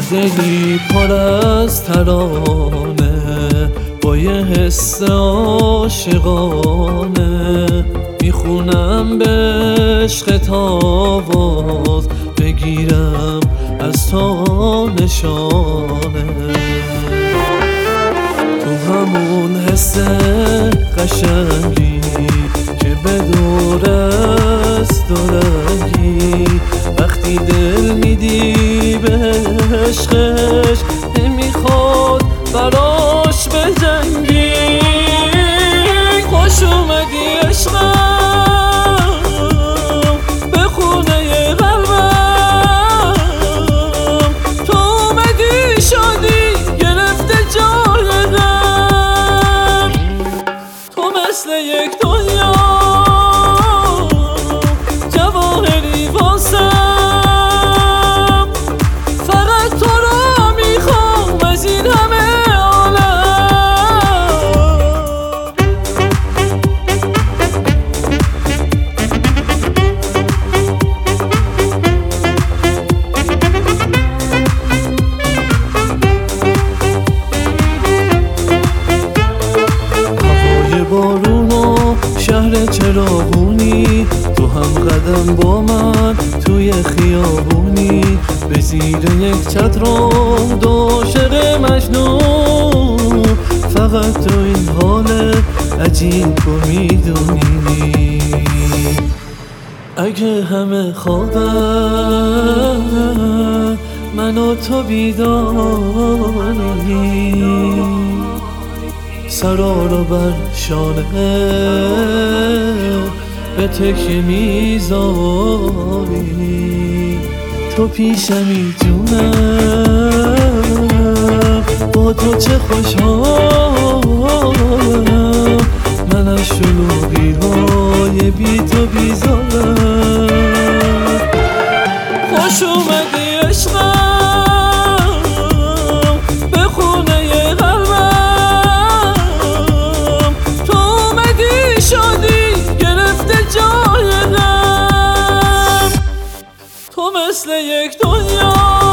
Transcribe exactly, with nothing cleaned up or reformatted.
دلی پر از ترانه با یه حس عاشقانه میخونم به عشقت آواز بگیرم از تو نشانه تو همون حس قشنگی که به دور است دارنگی وقتی دل میدی به عشقش نمیخواد براش بجنگی خوش اومدی عشقم به خونه قلبم تو اومدی شادی گرفته جای غم تو مثل یک دنیا جواهری واسم فقط تو را میخوام از این همه بارون و شهر چراغونی تو هم قدم با من توی خیابونی به زیر یک چتر دو عاشق مجنون فقط تو این حال عجیب رو میدونی اگه همه خوابن من و تو بیداری سرا رو بر شانه به تکیه میذاری تو پیشمی جونم با تو چه خوشحالم من از شلوغی های بی تو بیزارم خوش اومدی عشقم به خونه قلبم شادی گرفته جای غم تو مثل یک دنیا